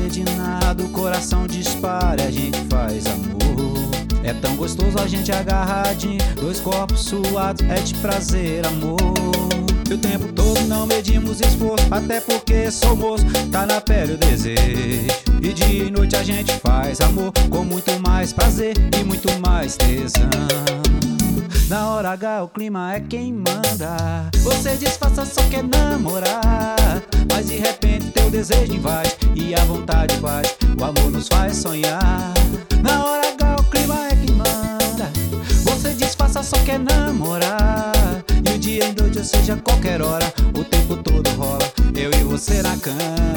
de nada, o coração dispara e a gente faz amor. É tão gostoso a gente agarradinho, dois corpos suados, é de prazer, amor. E o tempo todo não medimos esforço, até porque sou moço, tá na pele o desejo. E dia e noite a gente faz amor, com muito mais prazer e muito mais tesão. Na hora H o clima é quem manda. Você disfarça, só quer namorar, mas de repente teu desejo invade e a vontade bate, o amor nos faz sonhar. Na hora H o clima é quem manda. Você disfarça, só quer namorar, e o dia e noite, ou seja, qualquer hora, o tempo todo rola, eu e você na cama.